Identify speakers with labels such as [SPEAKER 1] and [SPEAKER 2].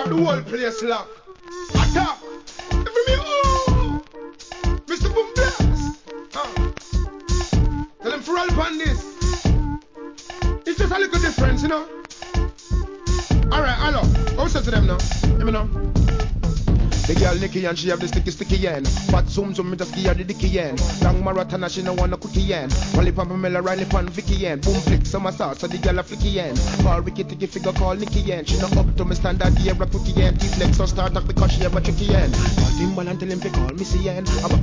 [SPEAKER 1] have the whole place locked. Attack! Every me, oh! Mr. Boom Blast! Tell him for all upon this. It's just a little difference, you know? Alright, hello. How say to them now? Let me know. The girl Nikki and she have the sticky end. Fat zoom me just give her the dicky end. Long marathon and she no want no cookie end. Wally Pamela Riley pan Vicky end. Boom flick some sauce so the girl a flicky end. Call Ricky Ticky figure call Nikki end. She no up to me standard the ever cookie end. T-flex so start up because she have a tricky end. Call Timbal and tell him to call Missy end. I'm a